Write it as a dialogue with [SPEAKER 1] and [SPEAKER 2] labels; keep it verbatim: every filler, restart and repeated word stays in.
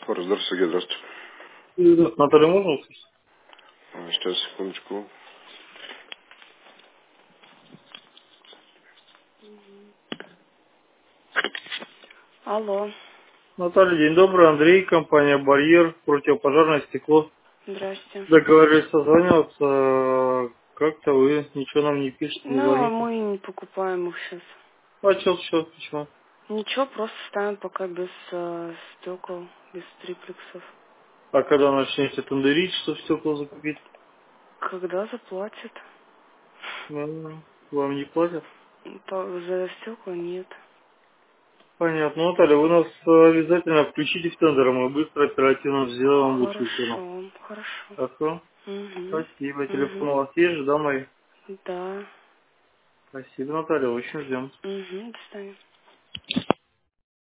[SPEAKER 1] Здравствуйте, Сергей, здравствуйте.
[SPEAKER 2] Привет, Наталья, можно услышать?
[SPEAKER 1] А, Сейчас, секундочку.
[SPEAKER 3] Алло,
[SPEAKER 2] Наталья, день добрый. Андрей, компания «Барьер», противопожарное стекло.
[SPEAKER 3] здрасте.
[SPEAKER 2] Договорились созваниваться. Как-то вы ничего нам не пишете, не
[SPEAKER 3] Ну, а
[SPEAKER 2] звоните.
[SPEAKER 3] мы не покупаем их сейчас.
[SPEAKER 2] А чё, чё, почему?
[SPEAKER 3] Ничего, просто ставим пока без э, стекол, без триплексов.
[SPEAKER 2] А когда начнете тендерить, что стекла закупить?
[SPEAKER 3] Когда заплатят?
[SPEAKER 2] Ну, вам не платят?
[SPEAKER 3] По- за стекла нет.
[SPEAKER 2] Понятно. Ну, Наталья, вы нас э, обязательно включите в тендер, а мы быстро, оперативно сделаем лучшую цену.
[SPEAKER 3] Хорошо, хорошо.
[SPEAKER 2] Хорошо?
[SPEAKER 3] Угу,
[SPEAKER 2] Спасибо. Телефон
[SPEAKER 3] угу.
[SPEAKER 2] у вас есть же, да, мой?
[SPEAKER 3] Да.
[SPEAKER 2] Спасибо, Наталья, очень ждем.
[SPEAKER 3] Угу, до свидания.